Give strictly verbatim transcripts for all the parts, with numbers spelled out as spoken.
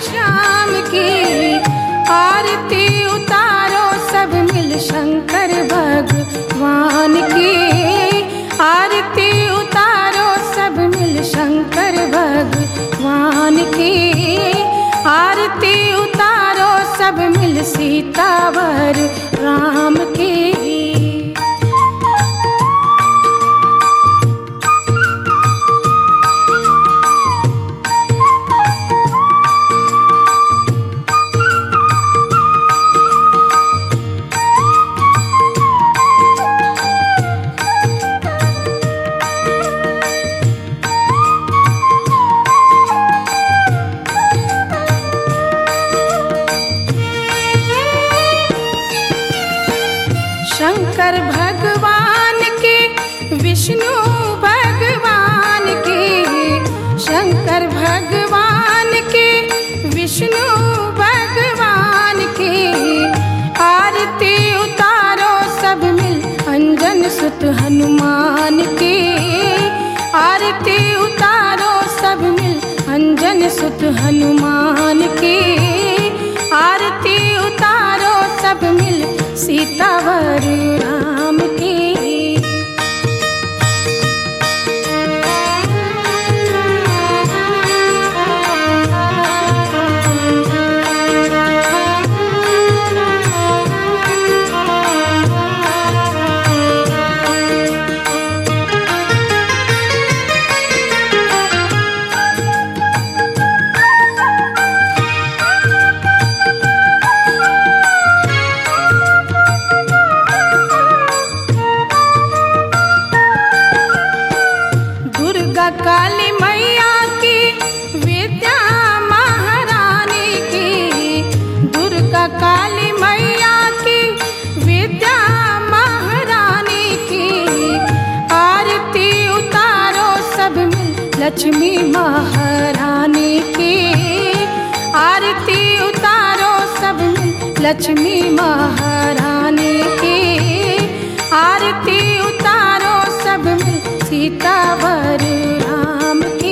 श्याम की आरती उतारो सब मिल शंकर भगवान की आरती उतारो सब मिल शंकर भगवान की आरती उतारो सब मिल सीतावर राम की। शंकर भगवान की विष्णु भगवान की शंकर भगवान की विष्णु भगवान की आरती उतारो सब मिल अंजन सुत हनुमान की आरती उतारो सब मिल अंजन सुत हनुमान की आरती उतारो सब मिल सीतावर राम की। काली मैया की विद्या महारानी की दुर्गा काली मैया की विद्या महारानी की आरती उतारो सब मिल लक्ष्मी महारानी की आरती उतारो सब मिल लक्ष्मी महारानी की आरती उतारो सब मिल सीतावर राम की।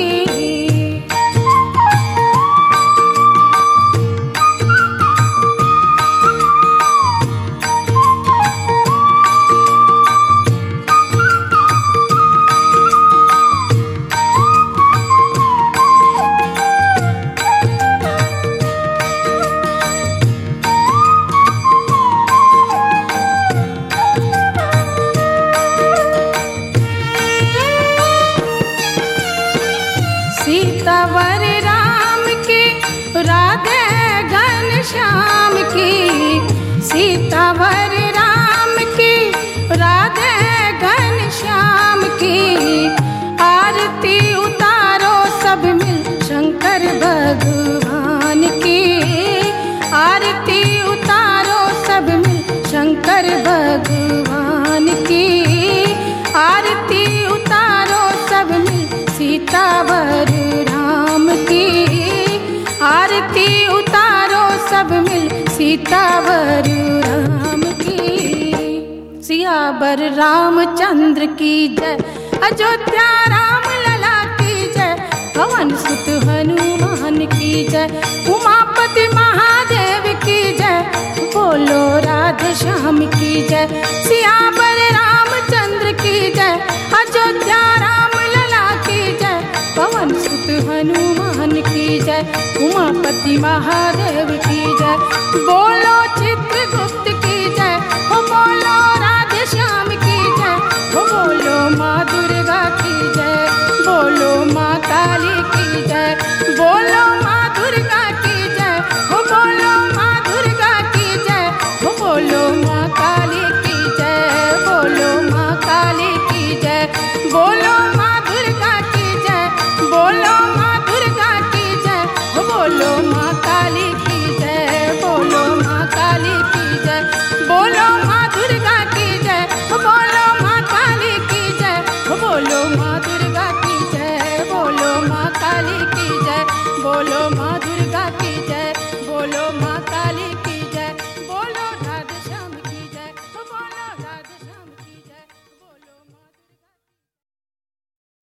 सीतावर राम की राधे घनश्याम की सीतावर राम की राधे घनश्याम की आरती उतारो सब मिल शंकर भगवान की आरती उतारो सब मिल शंकर भगवान की आरती उतारो सब मिल सीतावर राम की आरती उतारो सब मिल सीतावर राम की। सियावर रामचंद्र की जय अयोध्या राम लला की जय पवन सुत हनुमान की जय उमापति महादेव की जय बोलो राधे श्याम की जय सियावर रामचंद्र की जय अयोध्या राम लला की जय पवन सुत हनुमान की जय उमापति महादेव की जय बोलो चित्रगुप्त की जय हो बोलो राधे श्याम की जय हो बोलो माँ दुर्गा की जय।